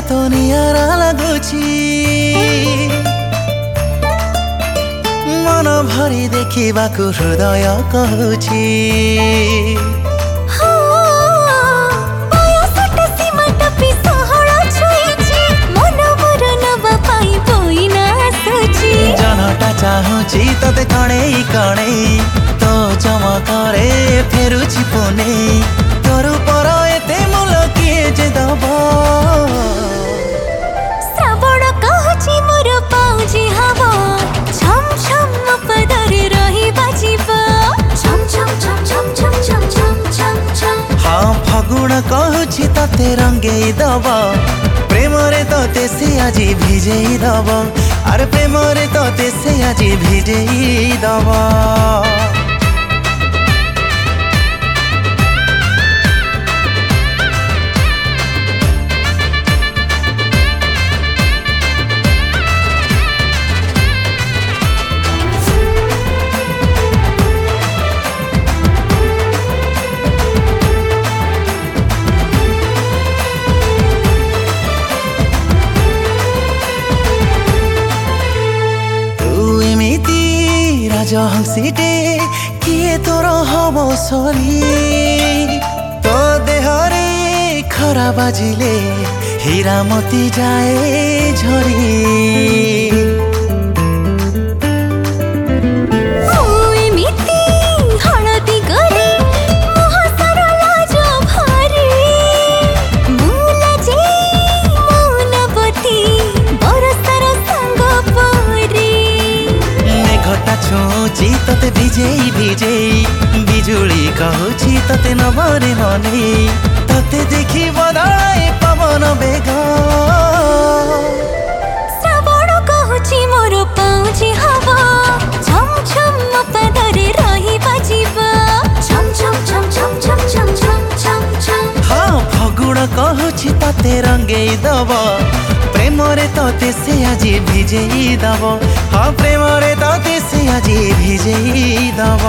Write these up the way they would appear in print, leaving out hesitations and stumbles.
तो नियारा लगुची मन भरी देखा हृदय कहूची जनटा चाहूची तते कणेई कणेई तो चमकरे फेरुची पुने तोरु पर एते मूल किए जे दब श्रावण कहूची मोर पाउजी हवा छम छम पदरे रही बाजिबा छम छम छम छम छम छम छम छम छम हाँ फगुण कहूची तते रंगेई दब प्रेम रे तते से आज भिजेई दब अरे प्रेम रे तते से आज भिजेई दब हंसीटे किए तोर हम सरी तो देहरे खरा बाजिले हीरा मोती जाए झरी छुची तते भिजेई भिजेई बिजुली कहूची तते नमरे मने तते देखी बदलाए पवन बेग श्रावण कहूची मोर पाउजी हवा छम छम पदरे रही बाजिबा छम छम छम छम छम छम छम छम छम हाँ फगुण कहूची तते रंगेई दब प्रेम रे तते से आज भिजेई दब हाँ प्रेम रे तते से आज भिजेई दब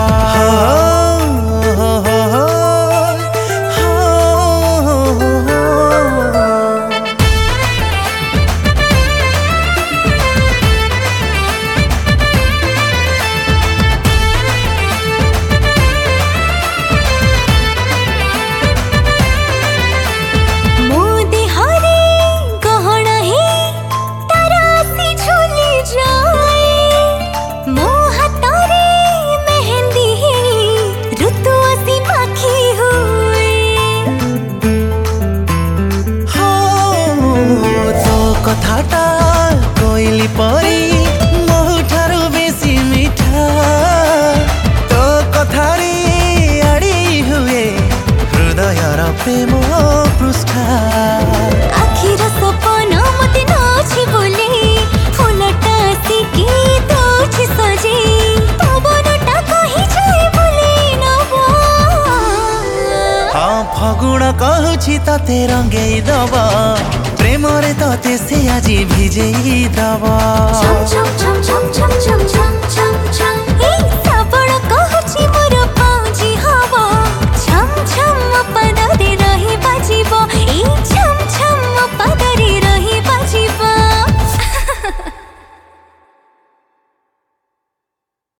कथाटा कोइली परी मोहुठारु बेसी मीठा तो कथारे आड़ी हुए हृदयर प्रेम पृष्ठा आखिर सपन मते नछि बोले फुलटा सिकी दोछि सजे पवनटा कहि जाय बोले नबो हाँ फगुण कहूची तते रंगेई दब प्रेम रे तते से आज भिजेई दब छम छम छम छम छम छम छम छम छम